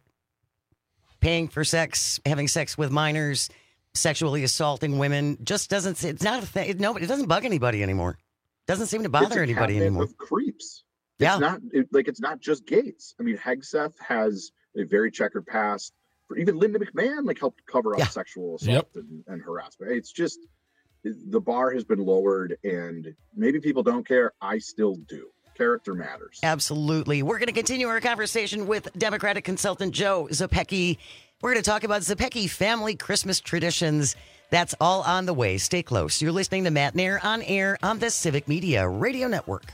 paying for sex, having sex with minors, sexually assaulting women just doesn't. It's not a thing. No, it doesn't bug anybody anymore. Doesn't seem to bother anybody anymore. Of creeps. Yeah. It's not just Gaetz. I mean, Hegseth has a very checkered past. For even Linda McMahon, helped cover up sexual assault and harassment. It's just the bar has been lowered, and maybe people don't care. I still do. Character matters. Absolutely. We're going to continue our conversation with Democratic consultant Joe Zepecki. We're going to talk about Zepecki family Christmas traditions. That's all on the way. Stay close. You're listening to Matt Nair on air on the Civic Media Radio Network.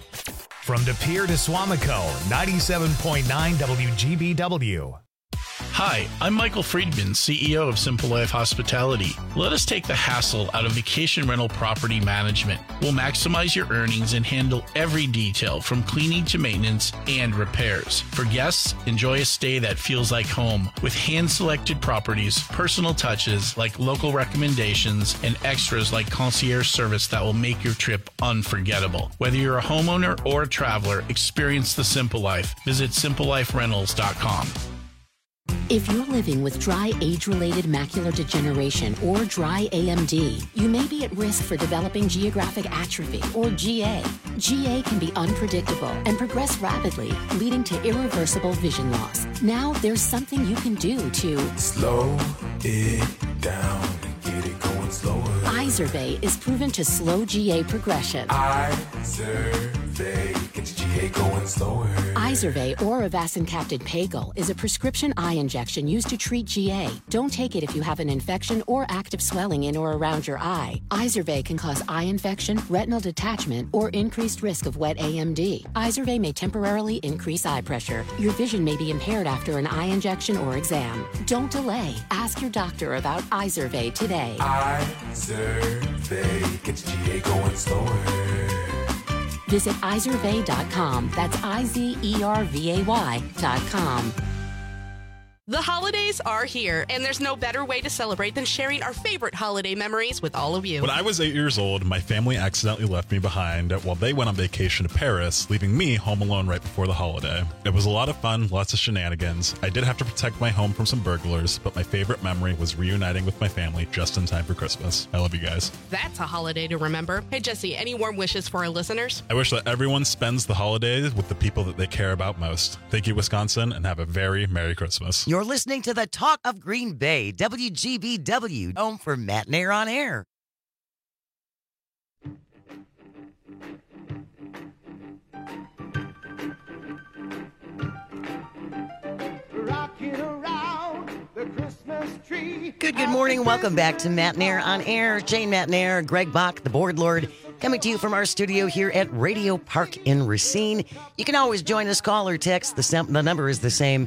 From De Pere to Swamico, 97.9 WGBW. Hi, I'm Michael Friedman, CEO of Simple Life Hospitality. Let us take the hassle out of vacation rental property management. We'll maximize your earnings and handle every detail from cleaning to maintenance and repairs. For guests, enjoy a stay that feels like home with hand-selected properties, personal touches like local recommendations, and extras like concierge service that will make your trip unforgettable. Whether you're a homeowner or a traveler, experience the Simple Life. Visit simpleliferentals.com. If you're living with dry age-related macular degeneration or dry AMD, you may be at risk for developing geographic atrophy or GA. GA can be unpredictable and progress rapidly, leading to irreversible vision loss. Now there's something you can do to slow it down and get it going slower. Izervay is proven to slow GA progression. Izervay gets GA going slower. Izervay or avacincaptad pagel is a prescription eye injection used to treat GA. Don't take it if you have an infection or active swelling in or around your eye. Izervay can cause eye infection, retinal detachment, or increased risk of wet AMD. Izervay may temporarily increase eye pressure. Your vision may be impaired after an eye injection or exam. Don't delay. Ask your doctor about Izervay today. Izervay gets GA going slower. Visit Izervay.com. That's IZERVAY.com. The holidays are here, and there's no better way to celebrate than sharing our favorite holiday memories with all of you. When I was 8 years old, my family accidentally left me behind while they went on vacation to Paris, leaving me home alone right before the holiday. It was a lot of fun, lots of shenanigans. I did have to protect my home from some burglars, but my favorite memory was reuniting with my family just in time for Christmas. I love you guys. That's a holiday to remember. Hey, Jesse, any warm wishes for our listeners? I wish that everyone spends the holidays with the people that they care about most. Thank you, Wisconsin, and have a very Merry Christmas. You're listening to the Talk of Green Bay, WGBW, home for Matt Nair on Air. Rocking around the Christmas tree. Good morning. Welcome back to Matt Nair on Air. Jane Matt Nair, Greg Bach, the board lord, coming to you from our studio here at Radio Park in Racine. You can always join us, call or text. The number is the same,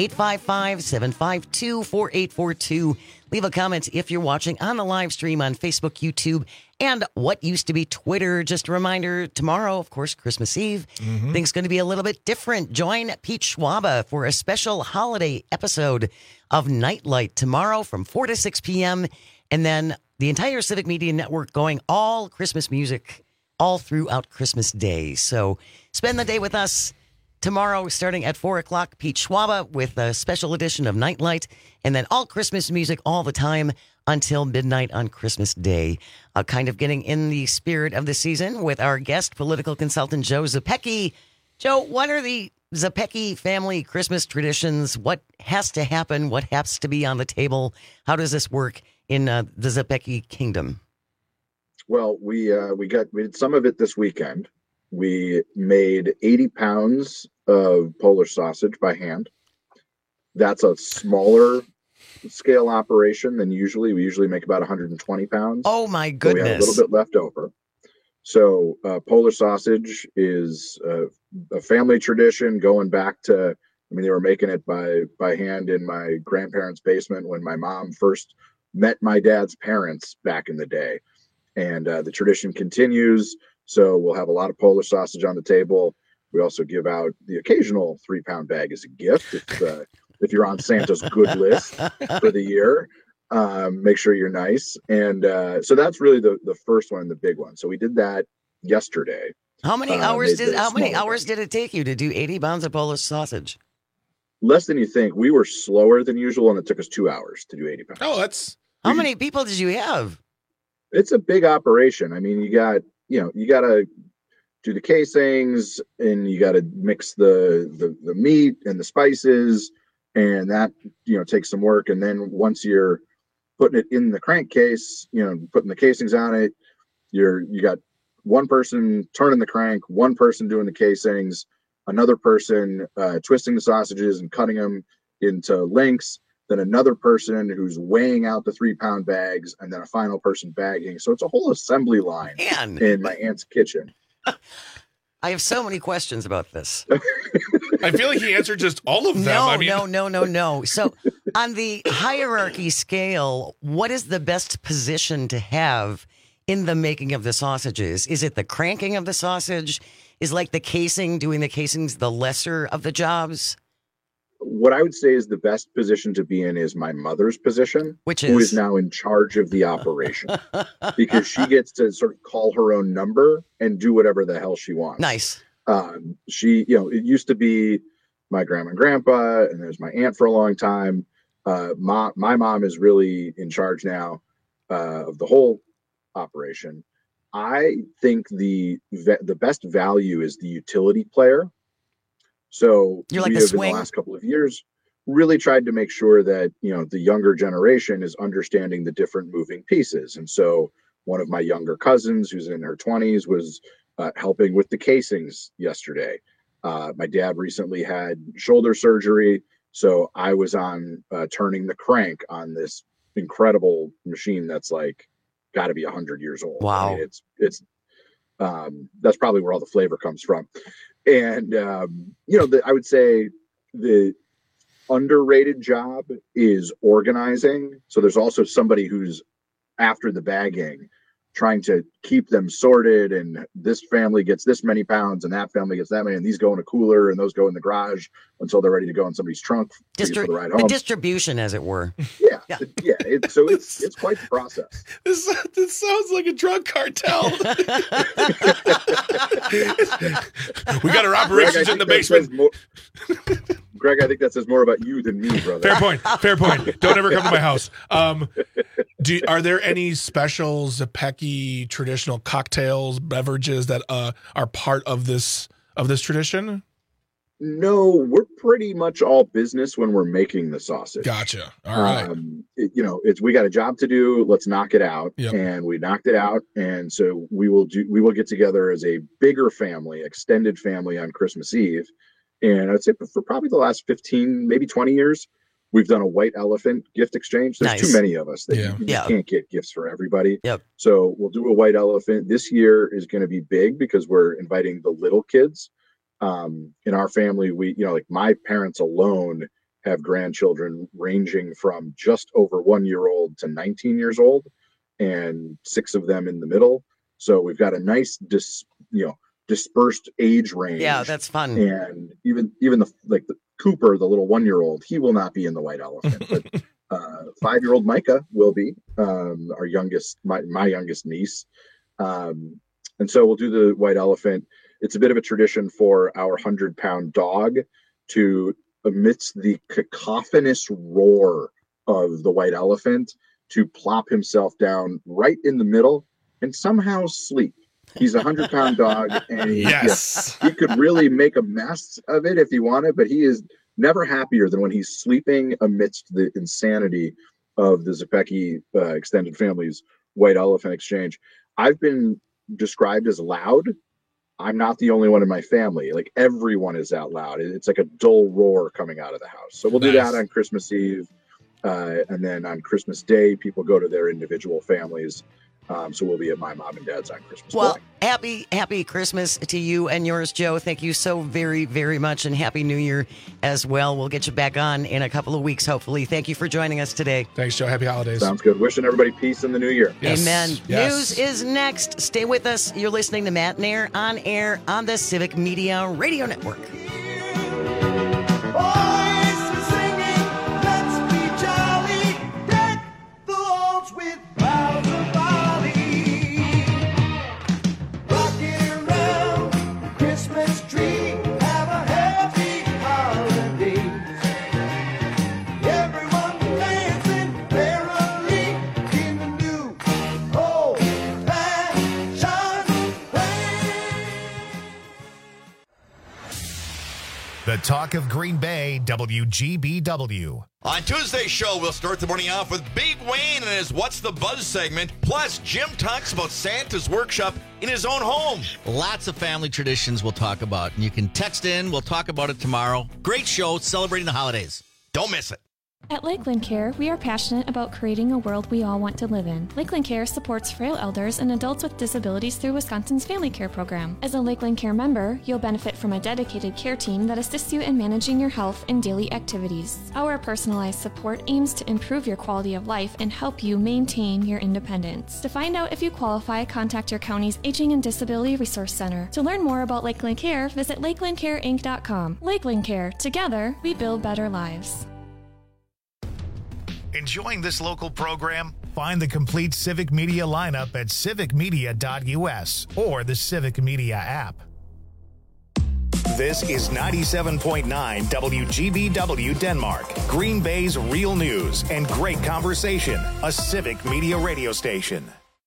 855-752-4842. Leave a comment if you're watching on the live stream on Facebook, YouTube, and what used to be Twitter. Just a reminder, tomorrow, of course, Christmas Eve, things going to be a little bit different. Join Pete Schwaba for a special holiday episode of Nightlight tomorrow from 4 to 6 p.m., and then the entire Civic Media Network going all Christmas music all throughout Christmas Day. So spend the day with us tomorrow starting at 4 o'clock. Pete Schwaba with a special edition of Nightlight, and then all Christmas music all the time until midnight on Christmas Day. Kind of getting in the spirit of the season with our guest, political consultant Joe Zepecki. Joe, what are the Zepecki family Christmas traditions? What has to happen? What has to be on the table? How does this work in the Zepecki kingdom? Well, we did some of it this weekend. We made 80 pounds of Polish sausage by hand. That's a smaller scale operation than usually. We usually make about 120 pounds. Oh my goodness. So we have a little bit left over. So Polish sausage is a family tradition going back to, they were making it by hand in my grandparents' basement when my mom first met my dad's parents back in the day. And the tradition continues. So we'll have a lot of Polish sausage on the table. We also give out the occasional 3-pound bag as a gift if you're on Santa's good list for the year. Make sure you're nice. And so that's really the first one, the big one. So we did that yesterday. How many hours did it take you to do 80 pounds of Polish sausage? Less than you think. We were slower than usual, and it took us 2 hours to do 80 pounds. Oh, that's... How many people did you have? It's a big operation. I mean, you got to do the casings, and you got to mix the meat and the spices, and that, takes some work. And then once you're putting it in the crankcase, putting the casings on it, you got one person turning the crank, one person doing the casings, another person twisting the sausages and cutting them into lengths, then another person who's weighing out the 3-pound bags, and then a final person bagging. So it's a whole assembly line in my aunt's kitchen. I have so many questions about this. I feel like he answered just all of them. No. So On the hierarchy scale, what is the best position to have in the making of the sausages? Is it the cranking of the sausage? Is like the casing, doing the casings, the lesser of the jobs? What I would say is the best position to be in is my mother's position, who is now in charge of the operation, because she gets to sort of call her own number and do whatever the hell she wants. Nice. She, it used to be my grandma and grandpa, and there's my aunt for a long time. My mom is really in charge now of the whole operation. I think the best value is the utility player. So you're like we the have swing? In the last couple of years really tried to make sure that, the younger generation is understanding the different moving pieces. And so one of my younger cousins who's in her 20s was helping with the casings yesterday. My dad recently had shoulder surgery, so I was on turning the crank on this incredible machine that's like got to be 100 years old. Wow. I mean, it's that's probably where all the flavor comes from. And, I would say the underrated job is organizing. So there's also somebody who's after the bagging, trying to keep them sorted. And this family gets this many pounds and that family gets that many. And these go in a cooler and those go in the garage until they're ready to go in somebody's trunk for the ride home. The distribution, as it were. Yeah. So it's quite the process. This sounds like a drug cartel. We got our operations in the basement. Greg, I think that says more about you than me, brother. Fair point. Don't ever come to my house. Are there any special Zepecki traditional cocktails, beverages that are part of this tradition? No, we're pretty much all business when we're making the sausage. Gotcha. All right. We got a job to do. Let's knock it out. Yep. And we knocked it out. And so we will get together as a bigger family, extended family on Christmas Eve. And I'd say for probably the last 15, maybe 20 years, we've done a white elephant gift exchange. There's too many of us that you just can't get gifts for everybody. Yep. So we'll do a white elephant. This year is going to be big because we're inviting the little kids. In our family, we, like my parents alone have grandchildren ranging from just over 1 year old to 19 years old, and 6 of them in the middle. So we've got a nice, dispersed age range. Yeah, that's fun. And even the Cooper, the little 1 year old, he will not be in the white elephant, but 5-year-old Micah will be our youngest, my youngest niece. And so we'll do the white elephant. It's a bit of a tradition for our 100-pound dog to, amidst the cacophonous roar of the white elephant, to plop himself down right in the middle and somehow sleep. He's a 100-pound dog, and he could really make a mess of it if he wanted, but he is never happier than when he's sleeping amidst the insanity of the Zepecki extended family's white elephant exchange. I've been described as loud. I'm not the only one in my family. Like, everyone is out loud. It's like a dull roar coming out of the house. So we'll do that on Christmas Eve. And then on Christmas Day, people go to their individual families. So we'll be at my mom and dad's on Christmas Well, morning. happy Christmas to you and yours, Joe. Thank you so very, very much, and Happy New Year as well. We'll get you back on in a couple of weeks, hopefully. Thank you for joining us today. Thanks, Joe. Happy holidays. Sounds good. Wishing everybody peace in the new year. Yes. Amen. Yes. News is next. Stay with us. You're listening to Matt and Air on air on the Civic Media Radio Network. The talk of Green Bay, WGBW. On Tuesday's show, we'll start the morning off with Big Wayne and his What's the Buzz segment. Plus, Jim talks about Santa's workshop in his own home. Lots of family traditions we'll talk about. And you can text in. We'll talk about it tomorrow. Great show celebrating the holidays. Don't miss it. At Lakeland Care, we are passionate about creating a world we all want to live in. Lakeland Care supports frail elders and adults with disabilities through Wisconsin's Family Care Program. As a Lakeland Care member, you'll benefit from a dedicated care team that assists you in managing your health and daily activities. Our personalized support aims to improve your quality of life and help you maintain your independence. To find out if you qualify, contact your county's Aging and Disability Resource Center. To learn more about Lakeland Care, visit lakelandcareinc.com. Lakeland Care. Together, we build better lives. Enjoying this local program? Find the complete Civic Media lineup at civicmedia.us or the Civic Media app. This is 97.9 WGBW Denmark, Green Bay's real news and great conversation, a Civic Media radio station.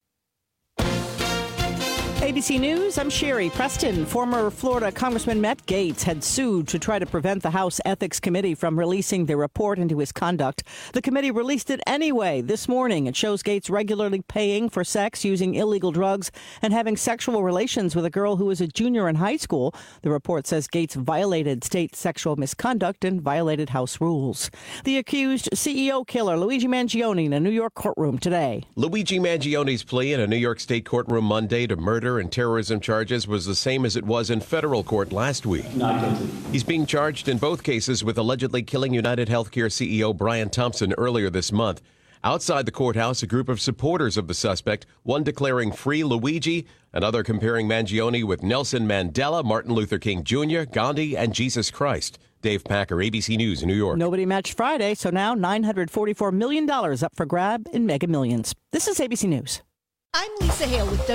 ABC News, I'm Sherry Preston. Former Florida Congressman Matt Gaetz had sued to try to prevent the House Ethics Committee from releasing their report into his conduct. The committee released it anyway this morning. It shows Gaetz regularly paying for sex, using illegal drugs, and having sexual relations with a girl who was a junior in high school. The report says Gaetz violated state sexual misconduct and violated House rules. The accused CEO killer, Luigi Mangione, in a New York courtroom today. Luigi Mangione's plea in a New York State courtroom Monday to murder and terrorism charges was the same as it was in federal court last week. Not guilty. He's being charged in both cases with allegedly killing United Healthcare CEO Brian Thompson earlier this month. Outside the courthouse, a group of supporters of the suspect, one declaring free Luigi, another comparing Mangione with Nelson Mandela, Martin Luther King Jr., Gandhi, and Jesus Christ. Dave Packer, ABC News, New York. Nobody matched Friday, so now $944 million up for grab in Mega Millions. This is ABC News. I'm Lisa Hale with